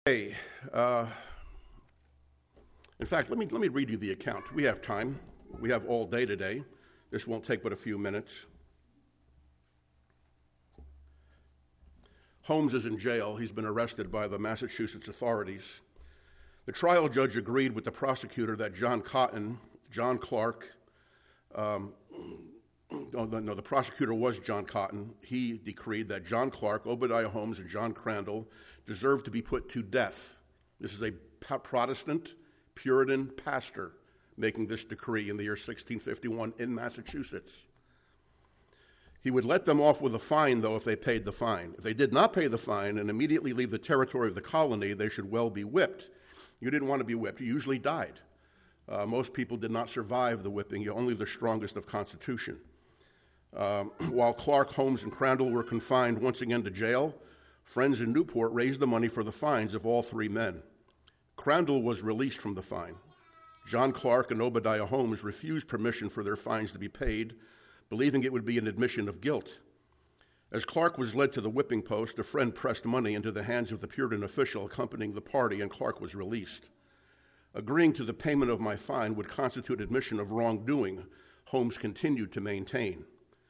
Hey, uh, in fact, let me read you the account. We have time. We have all day today. This won't take but a few minutes. Holmes is in jail. He's been arrested by the Massachusetts authorities. The trial judge agreed with the prosecutor that John Clark, the prosecutor was John Cotton. He decreed that John Clark, Obadiah Holmes, and John Crandall deserved to be put to death. This is a Protestant Puritan pastor making this decree in the year 1651 in Massachusetts. He would let them off with a fine, though, if they paid the fine. If they did not pay the fine and immediately leave the territory of the colony, they should well be whipped. You didn't want to be whipped. You usually died. Most people did not survive the whipping. Only the strongest of constitution. While Clark, Holmes, and Crandall were confined once again to jail, friends in Newport raised the money for the fines of all three men. Crandall was released from the fine. John Clark and Obadiah Holmes refused permission for their fines to be paid, believing it would be an admission of guilt. As Clark was led to the whipping post, a friend pressed money into the hands of the Puritan official accompanying the party, and Clark was released. Agreeing to the payment of my fine would constitute admission of wrongdoing, Holmes continued to maintain.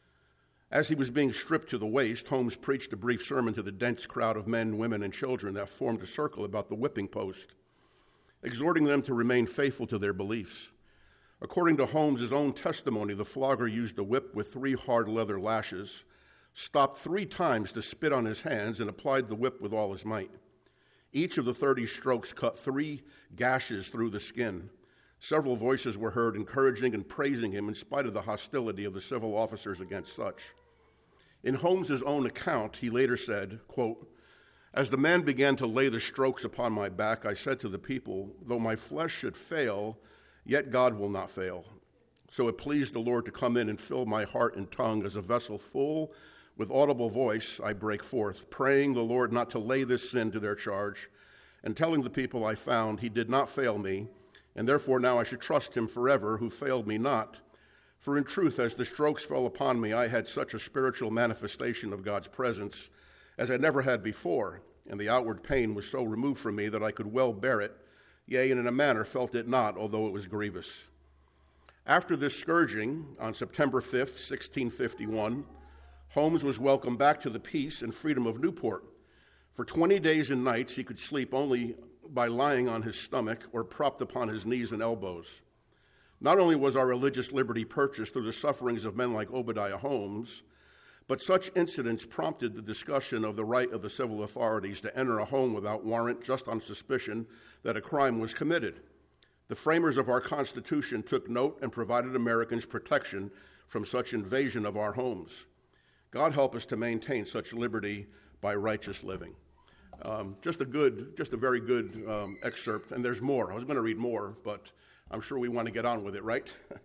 As he was being stripped to the waist, Holmes preached a brief sermon to the dense crowd of men, women, and children that formed a circle about the whipping post, exhorting them to remain faithful to their beliefs. According to Holmes' own testimony, the flogger used a whip with 3 hard leather lashes, stopped 3 times to spit on his hands, and applied the whip with all his might. Each of the 30 strokes cut 3 gashes through the skin. Several voices were heard encouraging and praising him in spite of the hostility of the civil officers against such. In Holmes' own account, he later said, quote, "As the man began to lay the strokes upon my back, I said to the people, though my flesh should fail, yet God will not fail. So it pleased the Lord to come in and fill my heart and tongue as a vessel full. With audible voice I break forth, praying the Lord not to lay this sin to their charge, and telling the people I found he did not fail me, and therefore now I should trust him forever, who failed me not. For in truth, as the strokes fell upon me, I had such a spiritual manifestation of God's presence as I never had before, and the outward pain was so removed from me that I could well bear it, yea, and in a manner felt it not, although it was grievous." After this scourging, on September 5th, 1651, Holmes was welcomed back to the peace and freedom of Newport. For 20 days and nights, he could sleep only by lying on his stomach or propped upon his knees and elbows. Not only was our religious liberty purchased through the sufferings of men like Obadiah Holmes, but such incidents prompted the discussion of the right of the civil authorities to enter a home without warrant just on suspicion that a crime was committed. The framers of our Constitution took note and provided Americans protection from such invasion of our homes. God help us to maintain such liberty by righteous living. Just a very good excerpt, and there's more. I was going to read more, but I'm sure we want to get on with it, right?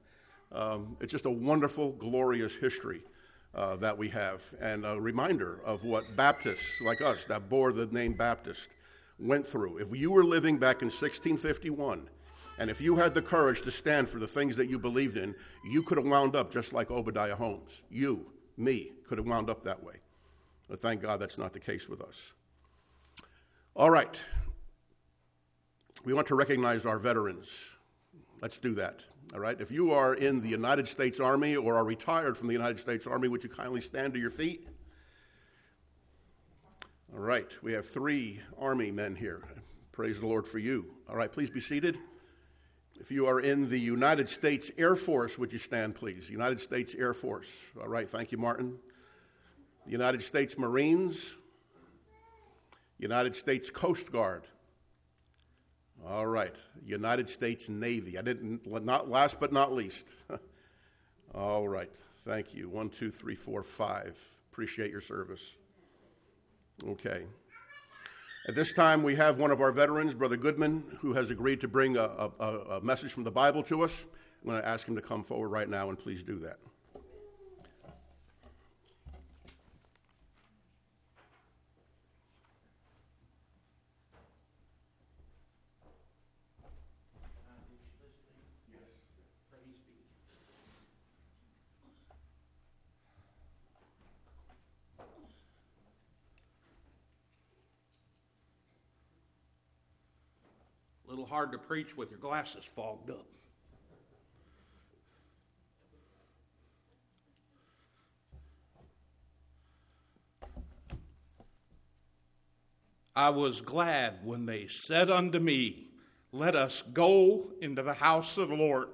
It's just a wonderful, glorious history that we have, and a reminder of what Baptists like us that bore the name Baptist went through. If you were living back in 1651, and if you had the courage to stand for the things that you believed in, you could have wound up just like Obadiah Holmes. You, me, could have wound up that way. But thank God that's not the case with us. All right. We want to recognize our veterans. Let's do that. All right. If you are in the United States Army or are retired from the United States Army, would you kindly stand to your feet? All right. We have 3 Army men here. Praise the Lord for you. All right. Please be seated. If you are in the United States Air Force, would you stand, please? United States Air Force. All right. Thank you, Martin. The United States Marines. United States Coast Guard. All right. United States Navy. Not last but not least. All right. Thank you. 1, 2, 3, 4, 5. Appreciate your service. Okay. At this time, we have one of our veterans, Brother Goodman, who has agreed to bring a message from the Bible to us. I'm going to ask him to come forward right now, and please do that. A little hard to preach with your glasses fogged up. I was glad when they said unto me, let us go into the house of the Lord.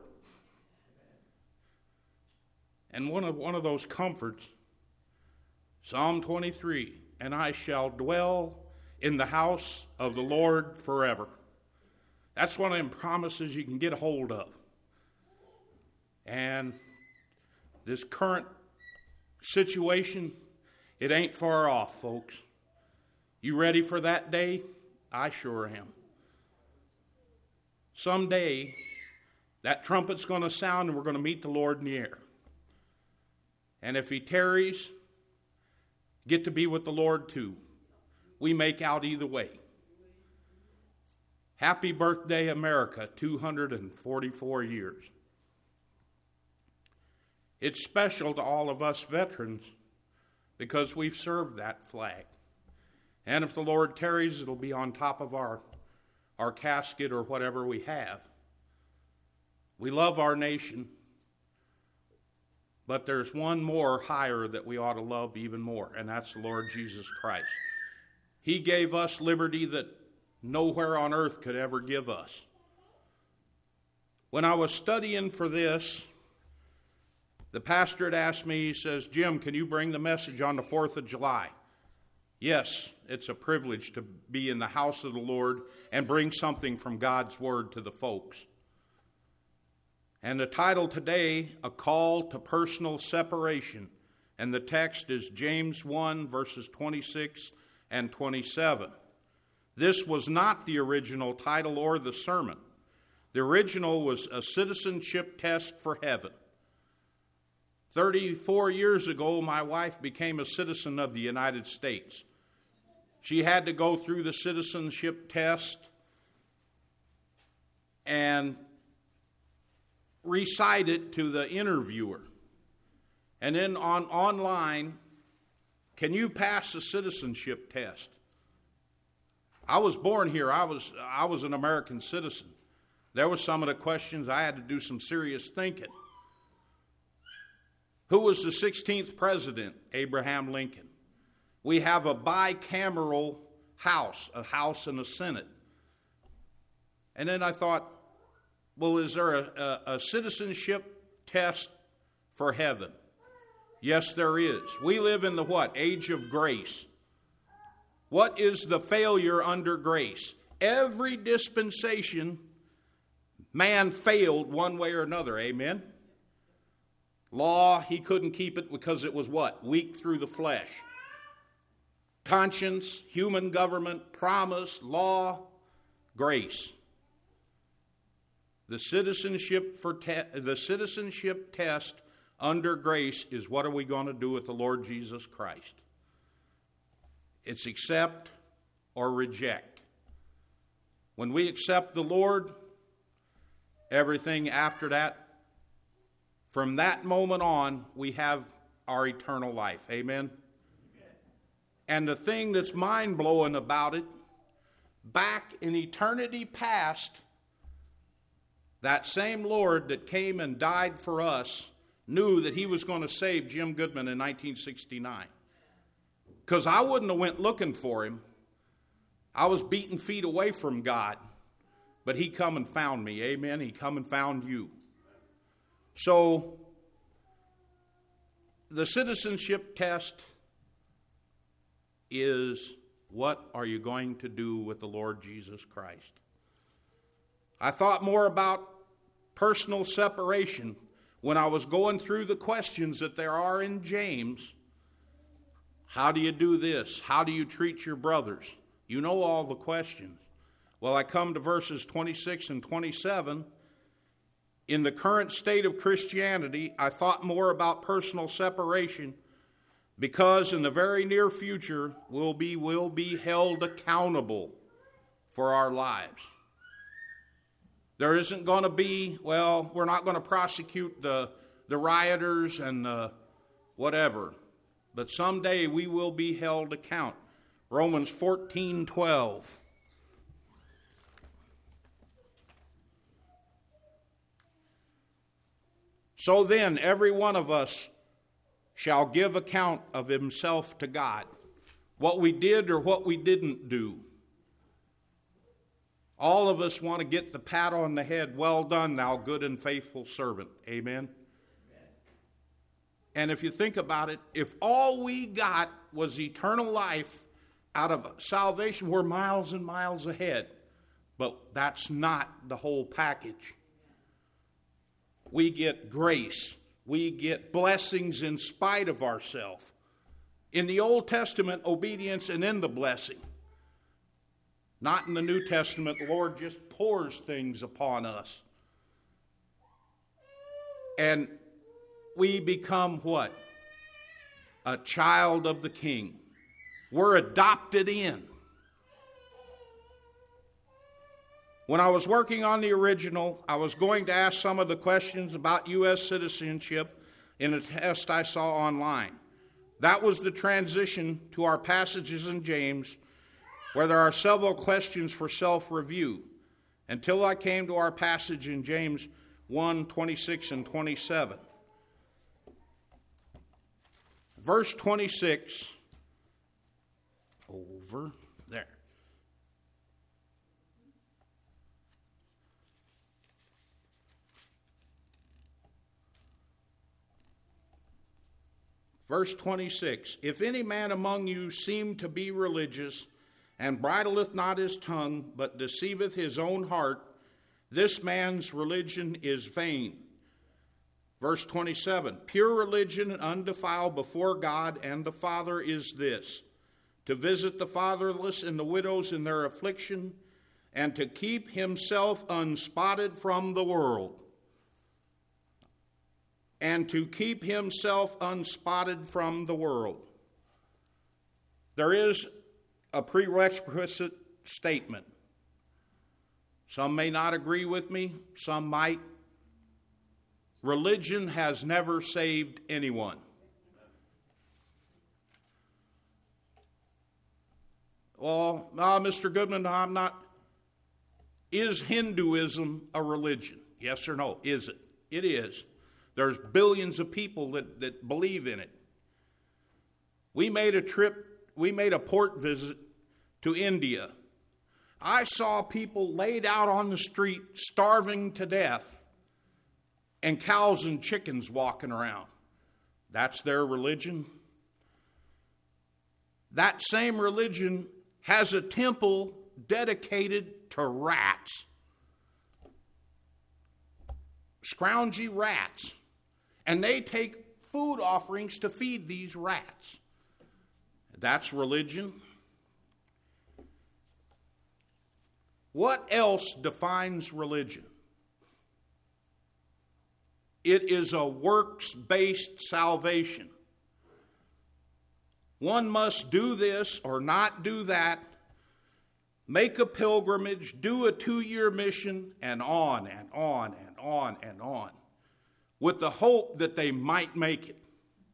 And one of those comforts, Psalm 23, and I shall dwell in the house of the Lord forever. That's one of them promises you can get a hold of. And this current situation, it ain't far off, folks. You ready for that day? I sure am. Someday, that trumpet's going to sound and we're going to meet the Lord in the air. And if he tarries, get to be with the Lord too. We make out either way. Happy birthday, America, 244 years. It's special to all of us veterans because we've served that flag. And if the Lord tarries, it'll be on top of our casket or whatever we have. We love our nation, but there's one more higher that we ought to love even more, and that's the Lord Jesus Christ. He gave us liberty that nowhere on earth could ever give us. When I was studying for this, the pastor had asked me, he says, Jim, can you bring the message on the 4th of July? Yes, it's a privilege to be in the house of the Lord and bring something from God's Word to the folks. And the title today, A Call to Personal Separation. And the text is James 1, verses 26 and 27. This was not the original title or the sermon. The original was a citizenship test for heaven. 34 years ago, my wife became a citizen of the United States. She had to go through the citizenship test and recite it to the interviewer. And then online, can you pass the citizenship test? I was born here. I was an American citizen. There were some of the questions I had to do some serious thinking. Who was the 16th president? Abraham Lincoln. We have a bicameral house, a House and a Senate. And then I thought, well, is there a citizenship test for heaven? Yes, there is. We live in the what? Age of grace. What is the failure under grace? Every dispensation, man failed one way or another. Amen? Law, he couldn't keep it because it was what? Weak through the flesh. Conscience, human government, promise, law, grace. The citizenship test under grace is what are we going to do with the Lord Jesus Christ? It's accept or reject. When we accept the Lord, everything after that, from that moment on, we have our eternal life. Amen? And the thing that's mind-blowing about it, back in eternity past, that same Lord that came and died for us knew that he was going to save Jim Goodman in 1969. Because I wouldn't have went looking for him. I was beating feet away from God. But he come and found me. Amen? He come and found you. So, the citizenship test is, what are you going to do with the Lord Jesus Christ? I thought more about personal separation when I was going through the questions that there are in James. How do you do this? How do you treat your brothers? You know all the questions. Well, I come to verses 26 and 27. In the current state of Christianity, I thought more about personal separation because in the very near future, we'll be held accountable for our lives. There isn't going to be, we're not going to prosecute the rioters and whatever. But someday we will be held account. Romans 14:12. So then, every one of us shall give account of himself to God, what we did or what we didn't do. All of us want to get the pat on the head, well done, thou good and faithful servant. Amen? And if you think about it, if all we got was eternal life out of salvation, we're miles and miles ahead. But that's not the whole package. We get grace. We get blessings in spite of ourselves. In the Old Testament, obedience and in the blessing. Not in the New Testament. The Lord just pours things upon us. And we become what? A child of the King. We're adopted in. When I was working on the original, I was going to ask some of the questions about U.S. citizenship in a test I saw online. That was the transition to our passages in James, where there are several questions for self-review, until I came to our passage in James 1:26 and 27. Verse 26, over there. Verse 26, if any man among you seem to be religious, and bridleth not his tongue, but deceiveth his own heart, this man's religion is vain. Verse 27, pure religion and undefiled before God and the Father is this, to visit the fatherless and the widows in their affliction, and to keep himself unspotted from the world. And to keep himself unspotted from the world. There is a prerequisite statement. Some may not agree with me, some might. Religion has never saved anyone. Well, Mr. Goodman, I'm not. Is Hinduism a religion? Yes or no? Is it? It is. There's billions of people that believe in it. We made a port visit to India. I saw people laid out on the street starving to death and cows and chickens walking around. That's their religion. That same religion has a temple dedicated to rats. Scroungy rats. And they take food offerings to feed these rats. That's religion. What else defines religion? It is a works-based salvation. One must do this or not do that, make a pilgrimage, do a 2-year mission, and on and on and on and on, with the hope that they might make it.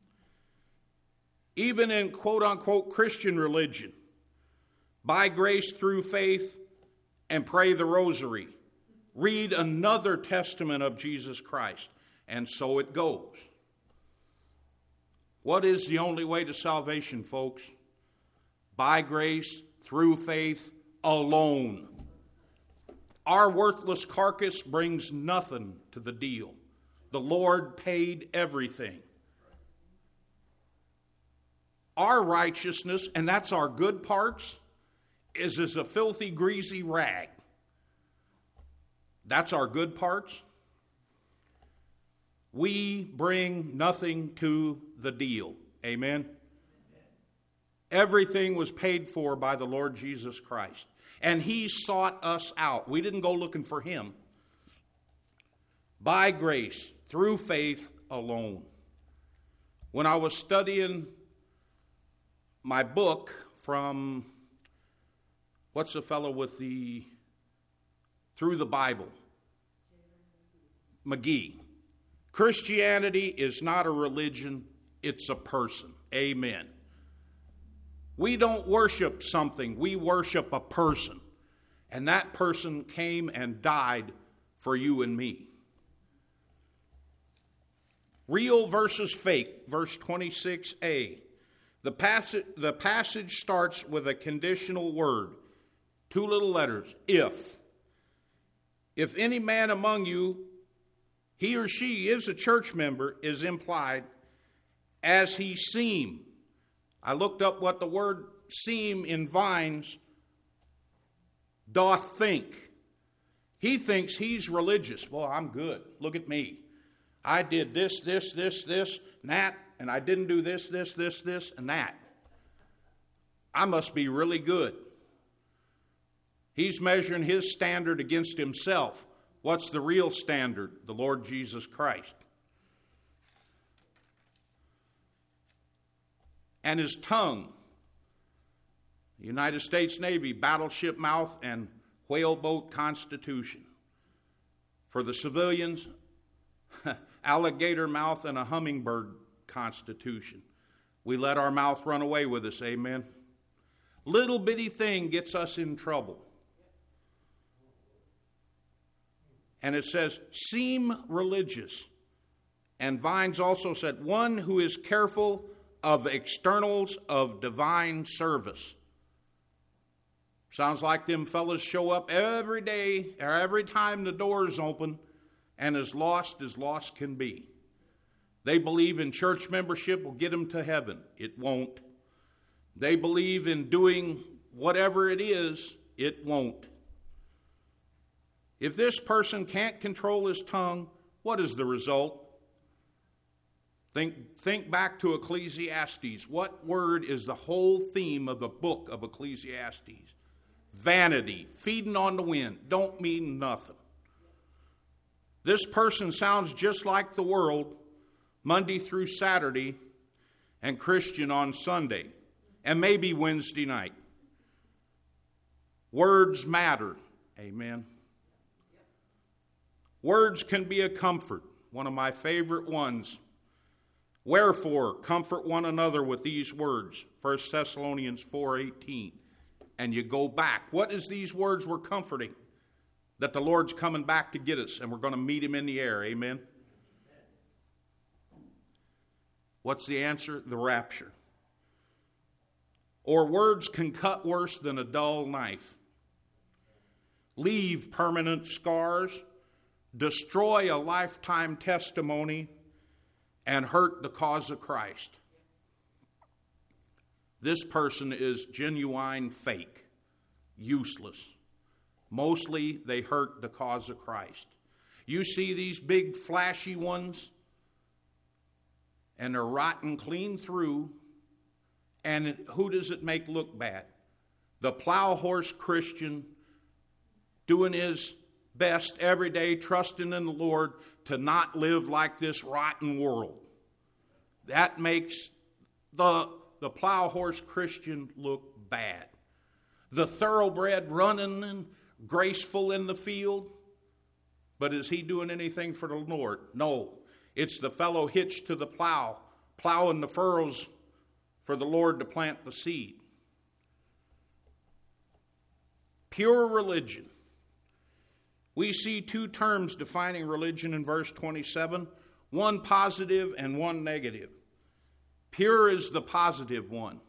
Even in quote-unquote Christian religion, by grace through faith and pray the rosary, read another testament of Jesus Christ, and so it goes. What is the only way to salvation, folks? By grace through faith alone. Our worthless carcass brings nothing to the deal. The Lord paid everything. Our righteousness, and that's our good parts, is as a filthy, greasy rag. That's our good parts. We bring nothing to the deal. Amen? Everything was paid for by the Lord Jesus Christ. And He sought us out. We didn't go looking for Him. By grace, through faith alone. When I was studying my book from, what's the fellow with the, Through the Bible? McGee. Christianity is not a religion, it's a person. Amen. We don't worship something, we worship a person. And that person came and died for you and me. Real versus fake, verse 26a. The passage starts with a conditional word, 2 little letters, if. If any man among you, he or she is a church member, is implied, as he seem. I looked up what the word seem in Vines doth think. He thinks he's religious. Well, I'm good. Look at me. I did this, and that, and I didn't do this, and that. I must be really good. He's measuring his standard against himself. What's the real standard? The Lord Jesus Christ. And his tongue. The United States Navy, battleship mouth and whaleboat constitution. For the civilians, alligator mouth and a hummingbird constitution. We let our mouth run away with us, amen? Little bitty thing gets us in trouble. And it says, seem religious. And Vines also said, one who is careful of externals of divine service. Sounds like them fellas show up every day, or every time the door's open, and as lost can be. They believe in church membership will get them to heaven. It won't. They believe in doing whatever it is. It won't. If this person can't control his tongue, what is the result? Think back to Ecclesiastes. What word is the whole theme of the book of Ecclesiastes? Vanity, feeding on the wind, don't mean nothing. This person sounds just like the world, Monday through Saturday, and Christian on Sunday, and maybe Wednesday night. Words matter, amen. Words can be a comfort, one of my favorite ones. Wherefore, comfort one another with these words, 1 Thessalonians 4:18. And you go back. What is these words we're comforting? That the Lord's coming back to get us, and we're going to meet him in the air, amen? What's the answer? The rapture. Or words can cut worse than a dull knife. Leave permanent scars, destroy a lifetime testimony, and hurt the cause of Christ. This person is genuine fake, useless. Mostly they hurt the cause of Christ. You see these big flashy ones, and they're rotten clean through, and who does it make look bad? The plow horse Christian doing his best every day, trusting in the Lord to not live like this rotten world. That makes the plow horse Christian look bad. The thoroughbred running and graceful in the field, but is he doing anything for the Lord? No. It's the fellow hitched to the plow, plowing the furrows for the Lord to plant the seed. Pure religion. We see 2 terms defining religion in verse 27, one positive and one negative. Pure is the positive one.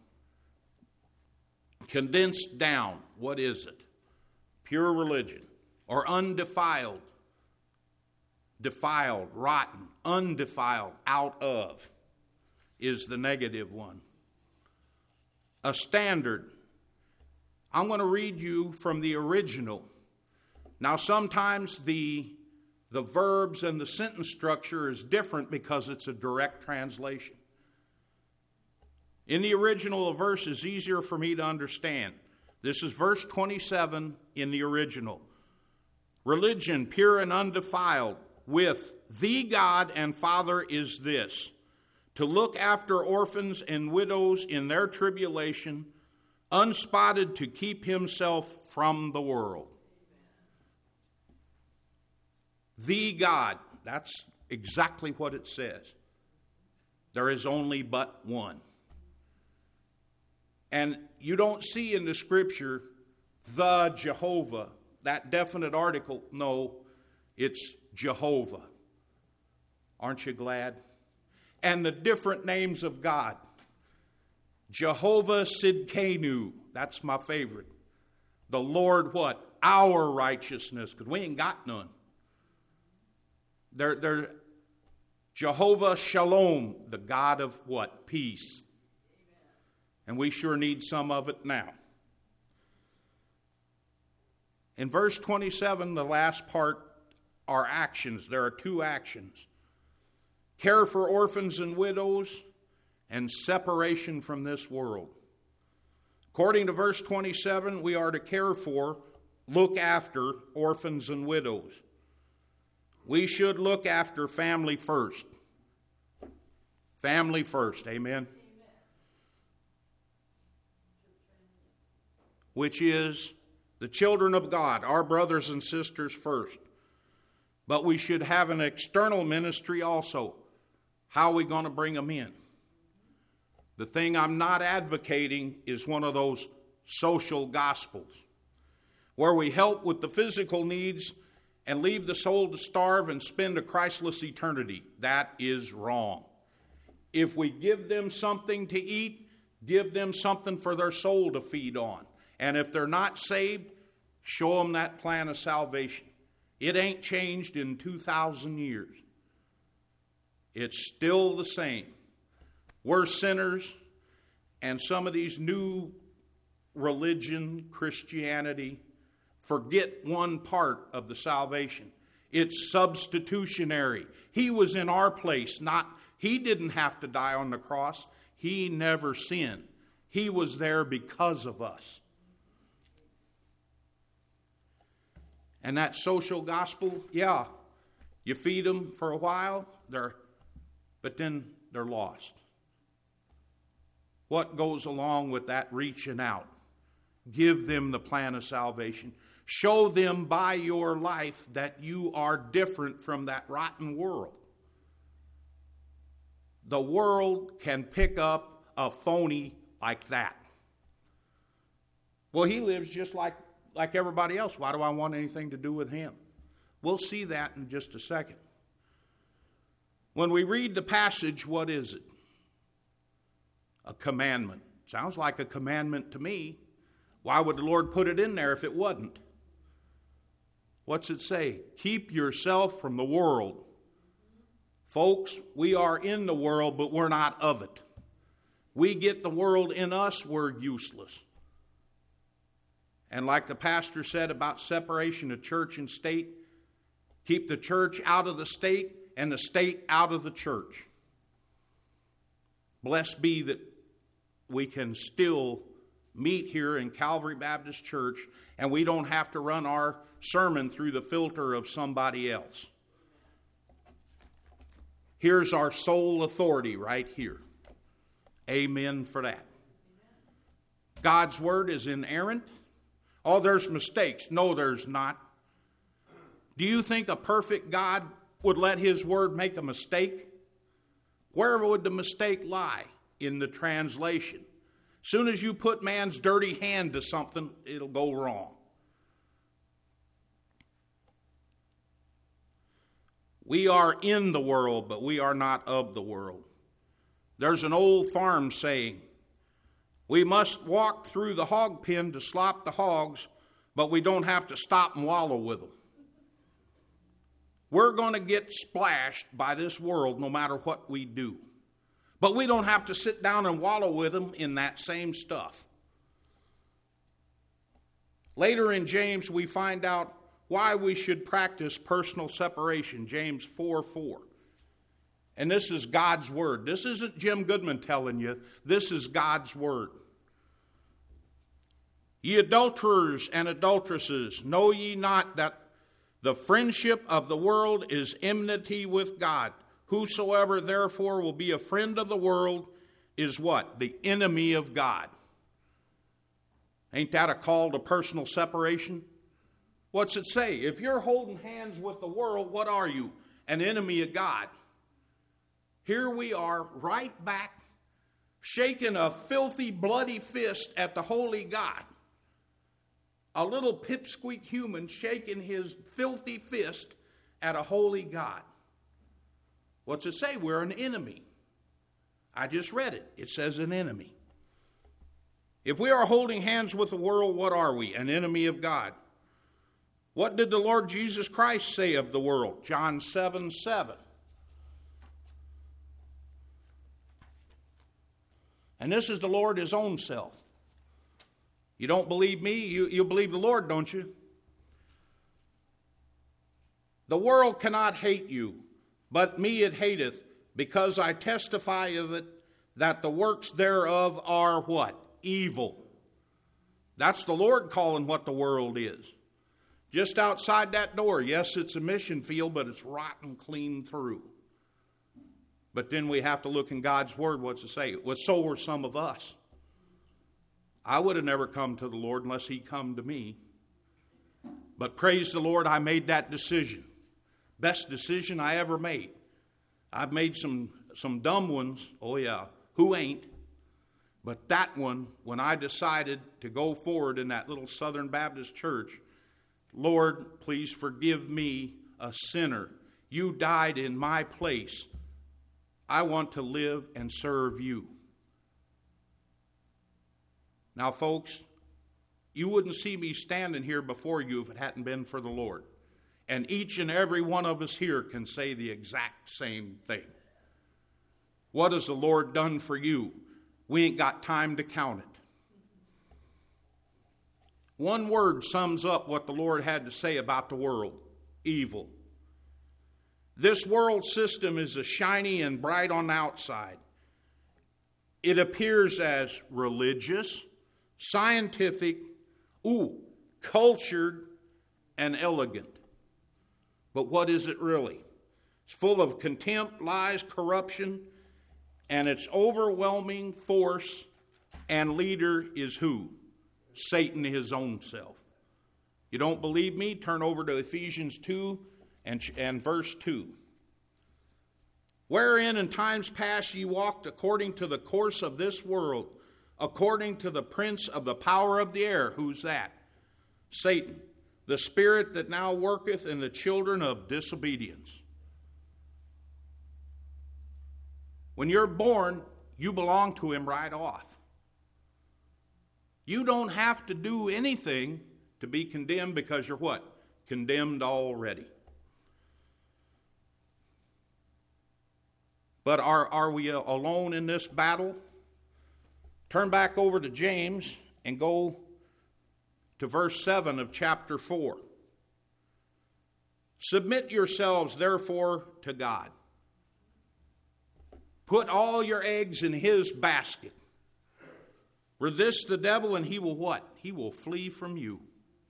Condensed down, what is it? Pure religion. Or undefiled. Defiled, rotten, undefiled, out of, is the negative one. A standard. I'm going to read you from the original. Now, sometimes the verbs and the sentence structure is different because it's a direct translation. In the original, a verse is easier for me to understand. This is verse 27 in the original. Religion, pure and undefiled, with the God and Father is this, to look after orphans and widows in their tribulation, unspotted to keep himself from the world. The God, that's exactly what it says. There is only but one. And you don't see in the scripture the Jehovah, that definite article. No, it's Jehovah. Aren't you glad? and the different names of God. Jehovah Sidkenu, that's my favorite. The Lord what? Our righteousness, because we ain't got none. They're Jehovah Shalom, the God of what? Peace. And we sure need some of it now. In verse 27, the last part are actions. There are two actions. Care for orphans and widows and separation from this world. According to verse 27, we are to care for, look after orphans and widows. We should look after family first. Family first, amen? Which is the children of God, our brothers and sisters first. But we should have an external ministry also. How are we going to bring them in? The thing I'm not advocating is one of those social gospels where we help with the physical needs and leave the soul to starve and spend a Christless eternity. That is wrong. If we give them something to eat, give them something for their soul to feed on. And if they're not saved, show them that plan of salvation. It ain't changed in 2,000 years. It's still the same. We're sinners, and some of these new religion, Christianity, forget one part of the salvation. It's substitutionary. He was in our place. He didn't have to die on the cross. He never sinned. He was there because of us. And that social gospel, yeah, you feed them for a while, but then they're lost. What goes along with that reaching out? Give them the plan of salvation. Show them by your life that you are different from that rotten world. The world can pick up a phony like that. Well, he lives just like everybody else. Why do I want anything to do with him? We'll see that in just a second. When we read the passage, what is it? A commandment. Sounds like a commandment to me. Why would the Lord put it in there if it wasn't? What's it say? Keep yourself from the world. Folks, we are in the world, but we're not of it. We get the world in us, we're useless. And like the pastor said about separation of church and state, keep the church out of the state and the state out of the church. Blessed be that we can still meet here in Calvary Baptist Church and we don't have to run our sermon through the filter of somebody else. Here's our sole authority right here. Amen for that. God's word is inerrant. Oh, there's mistakes. No, there's not. Do you think a perfect God would let his word make a mistake? Where would the mistake lie? In the translation. As soon as you put man's dirty hand to something, it'll go wrong. We are in the world, but we are not of the world. There's an old farm saying, we must walk through the hog pen to slop the hogs, but we don't have to stop and wallow with them. We're going to get splashed by this world no matter what we do. But we don't have to sit down and wallow with them in that same stuff. Later in James, we find out why we should practice personal separation. James 4:4. And this is God's word. This isn't Jim Goodman telling you. This is God's word. Ye adulterers and adulteresses, know ye not that the friendship of the world is enmity with God? Whosoever therefore will be a friend of the world is what? The enemy of God. Ain't that a call to personal separation? What's it say? If you're holding hands with the world, what are you? An enemy of God. Here we are right back shaking a filthy, bloody fist at the holy God. A little pipsqueak human shaking his filthy fist at a holy God. What's it say? We're an enemy. I just read it. It says an enemy. If we are holding hands with the world, what are we? An enemy of God. What did the Lord Jesus Christ say of the world? John 7:7. And this is the Lord his own self. You don't believe me? You believe the Lord, don't you? The world cannot hate you, but me it hateth, because I testify of it, that the works thereof are what? Evil. That's the Lord calling what the world is. Just outside that door, yes, it's a mission field, but it's rotten clean through. But then we have to look in God's Word, what's it say? Well, so were some of us. I would have never come to the Lord unless he come to me. But praise the Lord, I made that decision. Best decision I ever made. I've made some dumb ones. Oh yeah, who ain't? But that one, when I decided to go forward in that little Southern Baptist church, Lord, please forgive me, a sinner. You died in my place. I want to live and serve you. Now, folks, you wouldn't see me standing here before you if it hadn't been for the Lord. And each and every one of us here can say the exact same thing. What has the Lord done for you? We ain't got time to count it. One word sums up what the Lord had to say about the world: evil. This world system is a shiny and bright on the outside. It appears as religious, scientific, cultured, and elegant. But what is it really? It's full of contempt, lies, corruption, and its overwhelming force and leader is who? Satan, his own self. You don't believe me? Turn over to Ephesians 2 and verse 2. Wherein in times past ye walked according to the course of this world, according to the prince of the power of the air. Who's that? Satan. The spirit that now worketh in the children of disobedience. When you're born, you belong to him right off. You don't have to do anything to be condemned, because you're what? Condemned already. But are we alone in this battle? Turn back over to James and go to verse 7 of chapter 4. Submit yourselves, therefore, to God. Put all your eggs in his basket. Resist the devil, and he will what? He will flee from you.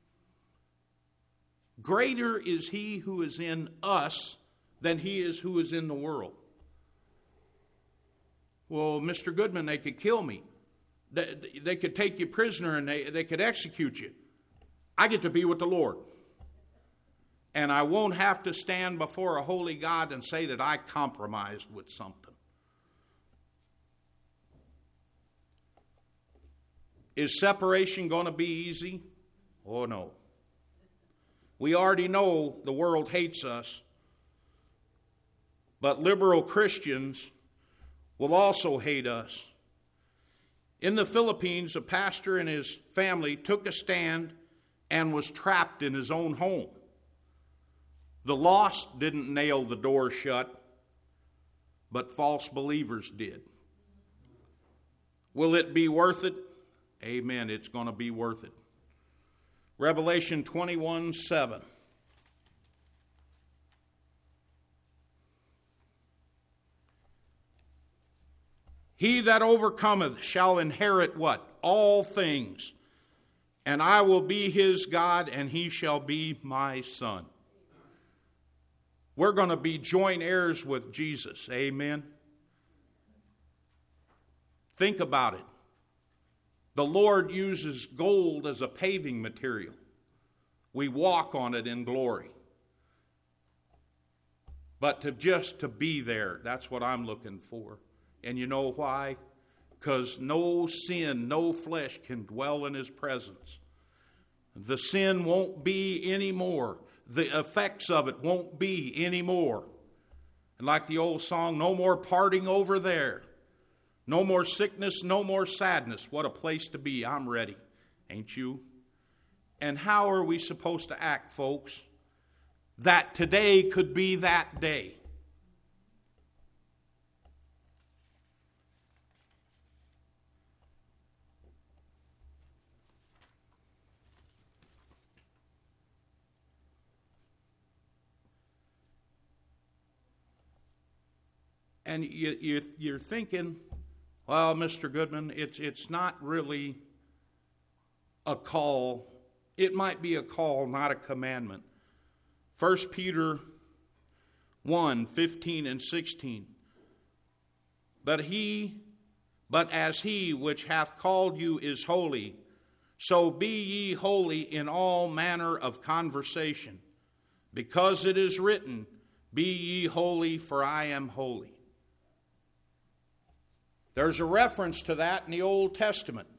Greater is he who is in us than he is who is in the world. Well, Mr. Goodman, they could kill me. They could take you prisoner and they could execute you. I get to be with the Lord. And I won't have to stand before a holy God and say that I compromised with something. Is separation going to be easy? Oh, no. We already know the world hates us. But liberal Christians will also hate us. In the Philippines, a pastor and his family took a stand and was trapped in his own home. The lost didn't nail the door shut, but false believers did. Will it be worth it? Amen, it's going to be worth it. Revelation 21:7. He that overcometh shall inherit what? All things. And I will be his God, and he shall be my son. We're going to be joint heirs with Jesus. Amen. Think about it. The Lord uses gold as a paving material. We walk on it in glory. But to be there, that's what I'm looking for. And you know why? Because no sin, no flesh can dwell in his presence. The sin won't be anymore. The effects of it won't be anymore. And like the old song, no more parting over there. No more sickness, no more sadness. What a place to be. I'm ready. Ain't you? And how are we supposed to act, folks? That today could be that day. And you're thinking, well, Mr. Goodman, it's not really a call. It might be a call, not a commandment. 1 Peter 1, 15 and 16. But as he which hath called you is holy, so be ye holy in all manner of conversation, because it is written, be ye holy, for I am holy. There's a reference to that in the Old Testament.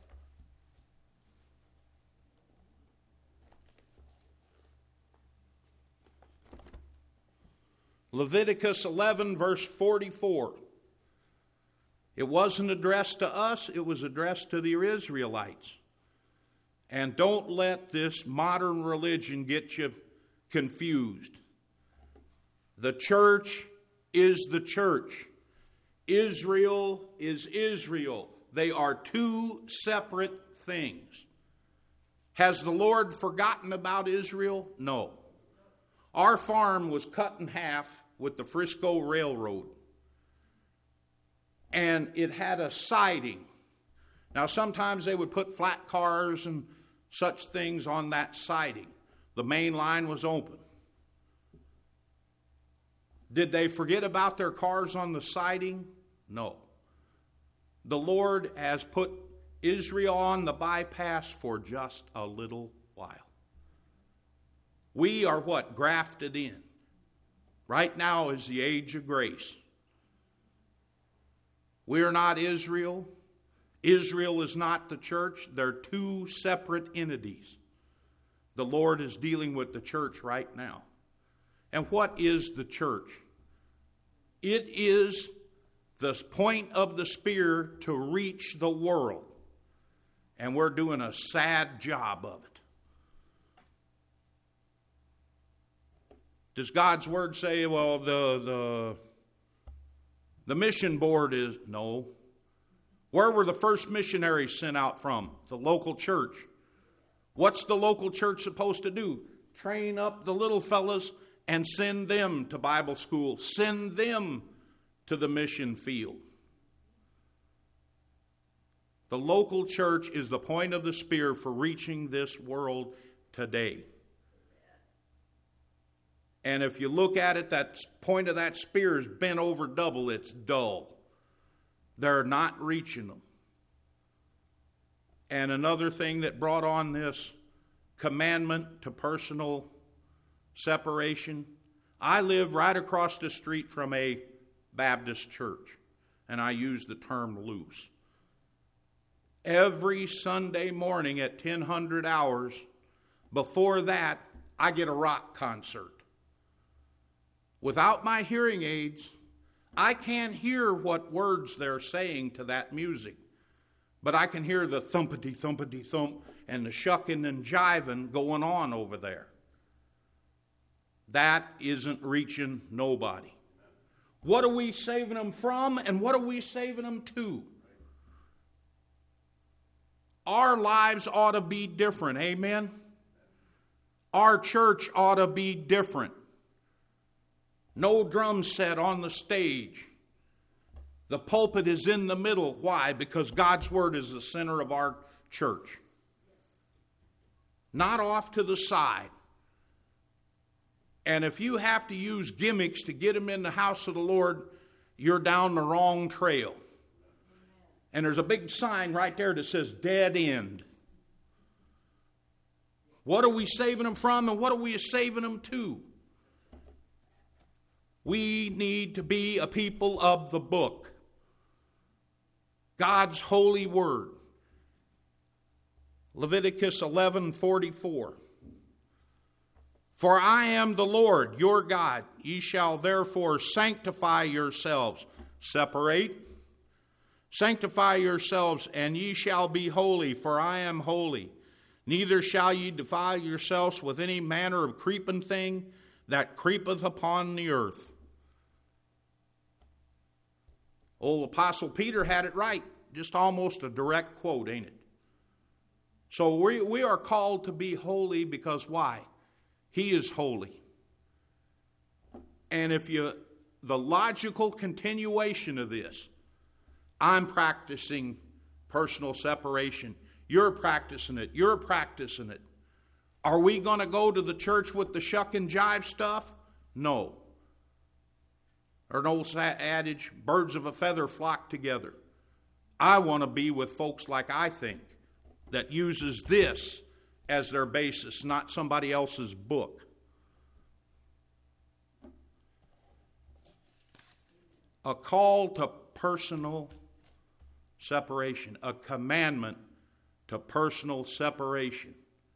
Leviticus 11, verse 44. It wasn't addressed to us, it was addressed to the Israelites. And don't let this modern religion get you confused. The church is the church. Israel is Israel. They are two separate things. Has the Lord forgotten about Israel? No. Our farm was cut in half with the Frisco Railroad. And it had a siding. Now, sometimes they would put flat cars and such things on that siding. The main line was open. Did they forget about their cars on the siding? No. The Lord has put Israel on the bypass for just a little while. We are what? Grafted in. Right now is the age of grace. We are not Israel. Israel is not the church. They're two separate entities. The Lord is dealing with the church right now. And what is the church? It is the point of the spear to reach the world. And we're doing a sad job of it. Does God's word say, well, the mission board is? No. Where were the first missionaries sent out from? The local church. What's the local church supposed to do? Train up the little fellas and send them to Bible school. Send them to the mission field. The local church is the point of the spear for reaching this world today. And if you look at it, that point of that spear is bent over double. It's dull. They're not reaching them. And another thing that brought on this commandment to personal separation, I live right across the street from a Baptist church, and I use the term loose. Every Sunday morning at 1000 hours, before that, I get a rock concert. Without my hearing aids, I can't hear what words they're saying to that music, but I can hear the thumpity, thumpity, thump and the shucking and jiving going on over there. That isn't reaching nobody. What are we saving them from, and what are we saving them to? Our lives ought to be different, amen? Our church ought to be different. No drum set on the stage. The pulpit is in the middle. Why? Because God's word is the center of our church. Not off to the side. And if you have to use gimmicks to get them in the house of the Lord, you're down the wrong trail. And there's a big sign right there that says dead end. What are we saving them from, and what are we saving them to? We need to be a people of the book. God's holy word. Leviticus 11:44. For I am the Lord your God. Ye shall therefore sanctify yourselves. Separate. Sanctify yourselves, and ye shall be holy, for I am holy. Neither shall ye defile yourselves with any manner of creeping thing that creepeth upon the earth. Old Apostle Peter had it right. Just almost a direct quote, ain't it? So we are called to be holy because why? He is holy. And the logical continuation of this, I'm practicing personal separation. You're practicing it. You're practicing it. Are we going to go to the church with the shuck and jive stuff? No. Or an old adage, birds of a feather flock together. I want to be with folks like I think that uses this as their basis, not somebody else's book. A call to personal separation, a commandment to personal separation.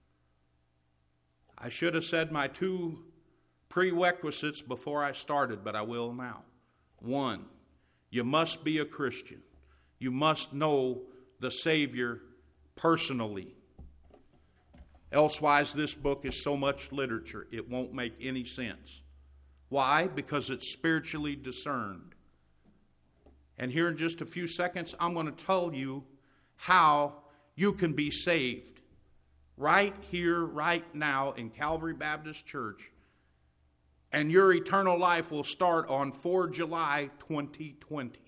I should have said my 2 prerequisites before I started, but I will now. 1, you must be a Christian. You must know the Savior personally. Elsewise, this book is so much literature, it won't make any sense. Why? Because it's spiritually discerned. And here in just a few seconds, I'm going to tell you how you can be saved. Right here, right now in Calvary Baptist Church. And your eternal life will start on 4 July 2020.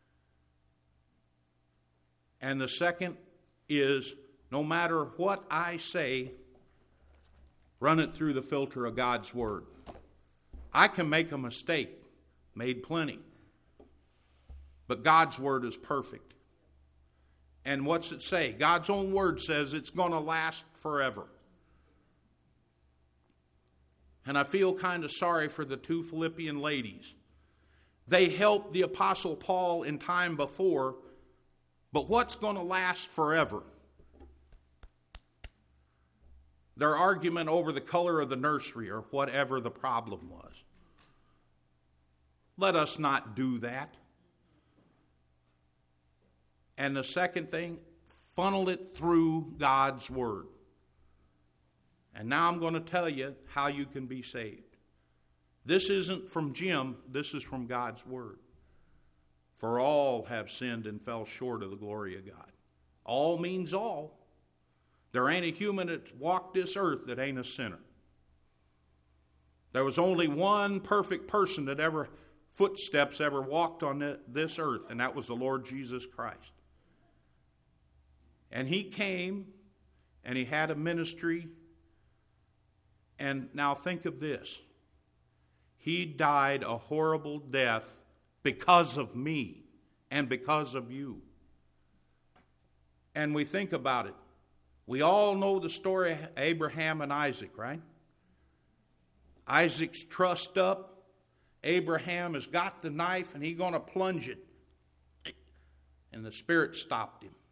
And the second is, no matter what I say, run it through the filter of God's Word. I can make a mistake, made plenty. But God's Word is perfect. And what's it say? God's own Word says it's going to last forever. And I feel kind of sorry for the 2 Philippian ladies. They helped the Apostle Paul in time before, but what's going to last forever? Their argument over the color of the nursery or whatever the problem was. Let us not do that. And the second thing, funnel it through God's Word. And now I'm going to tell you how you can be saved. This isn't from Jim, this is from God's Word. For all have sinned and fell short of the glory of God. All means all. There ain't a human that walked this earth that ain't a sinner. There was only one perfect person that ever walked on this earth, and that was the Lord Jesus Christ. And he came, and he had a ministry. And now think of this. He died a horrible death because of me and because of you. And we think about it. We all know the story of Abraham and Isaac, right? Isaac's trussed up. Abraham has got the knife and he's going to plunge it. And the Spirit stopped him.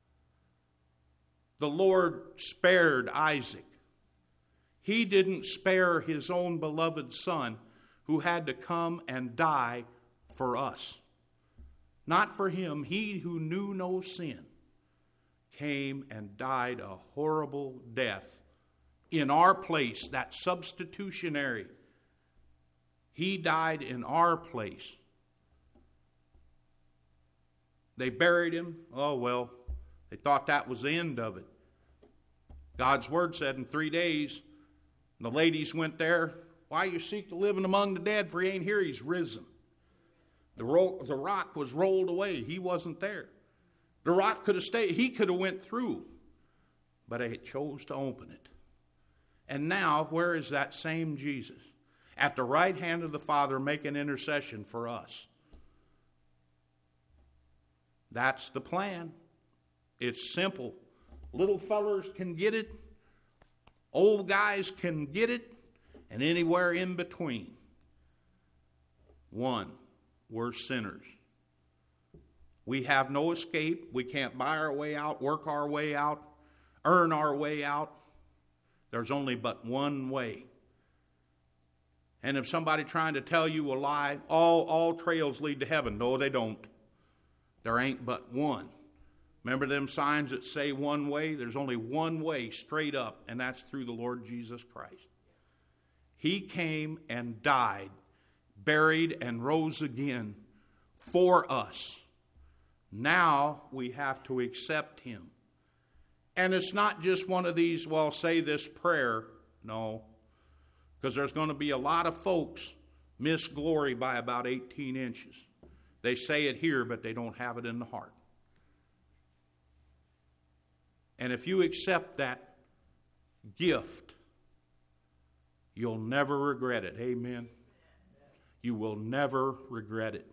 The Lord spared Isaac. He didn't spare his own beloved son who had to come and die for us. Not for him. He who knew no sin came and died a horrible death in our place, that substitutionary. He died in our place. They buried him. Oh, well, they thought that was the end of it. God's Word said in 3 days, the ladies went there. Why you seek the living among the dead? For he ain't here, he's risen. The rock was rolled away. He wasn't there. The rock could have stayed. He could have went through. But it chose to open it. And now, where is that same Jesus? At the right hand of the Father, making intercession for us. That's the plan. It's simple. Little fellers can get it. Old guys can get it. And anywhere in between. 1, we're sinners. We have no escape. We can't buy our way out, work our way out, earn our way out. There's only but one way. And if somebody trying to tell you a lie, all trails lead to heaven. No, they don't. There ain't but one. Remember them signs that say one way? There's only one way straight up, and that's through the Lord Jesus Christ. He came and died, buried, and rose again for us. Now we have to accept him. And it's not just one of these, well, say this prayer. No. Because there's going to be a lot of folks miss glory by about 18 inches. They say it here, but they don't have it in the heart. And if you accept that gift, you'll never regret it. Amen. You will never regret it.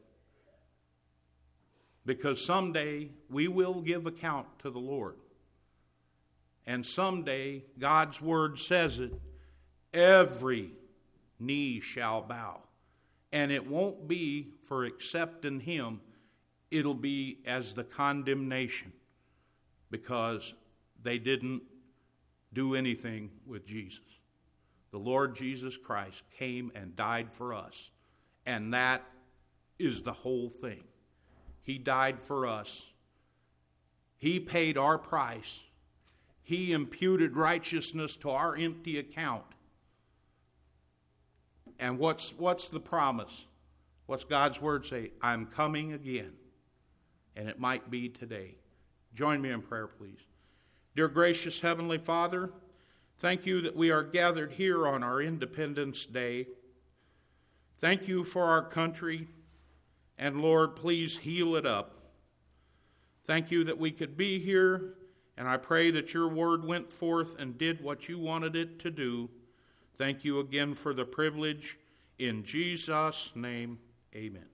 Because someday we will give account to the Lord. And someday, God's word says it, every knee shall bow. And it won't be for accepting him. It'll be as the condemnation. Because they didn't do anything with Jesus. The Lord Jesus Christ came and died for us. And that is the whole thing. He died for us. He paid our price. He imputed righteousness to our empty account. And what's the promise? What's God's word say? I'm coming again. And it might be today. Join me in prayer, please. Dear gracious Heavenly Father, thank you that we are gathered here on our Independence Day. Thank you for our country. And Lord, please heal it up. Thank you that we could be here. And I pray that your word went forth and did what you wanted it to do. Thank you again for the privilege. In Jesus' name, amen.